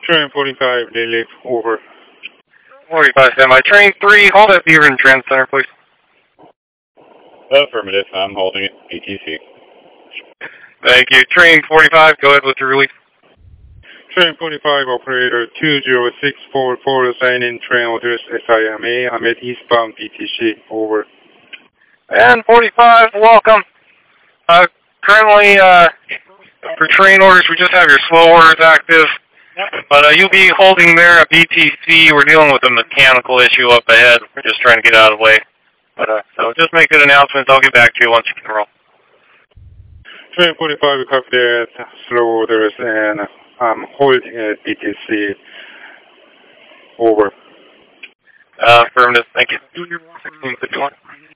Train 45, Lily, over. 45, standby. Train 3, hold at Beaver Trans Center, please. Affirmative, I'm holding it, BTC. Thank you. Train 45, go ahead with your release. Train 45, operator 20644, assigning train orders SIMA. I'm at eastbound BTC, over. And 45, welcome. Currently, for train orders, we just have your slow orders active. But you'll be holding there at BTC. We're dealing with a mechanical issue up ahead. We're just trying to get out of the way. But so just make good announcements. I'll get back to you once you can roll. Train 45, we copy that. Slow orders, and I'm holding at BTC, over. Affirmative. Thank you. 1651.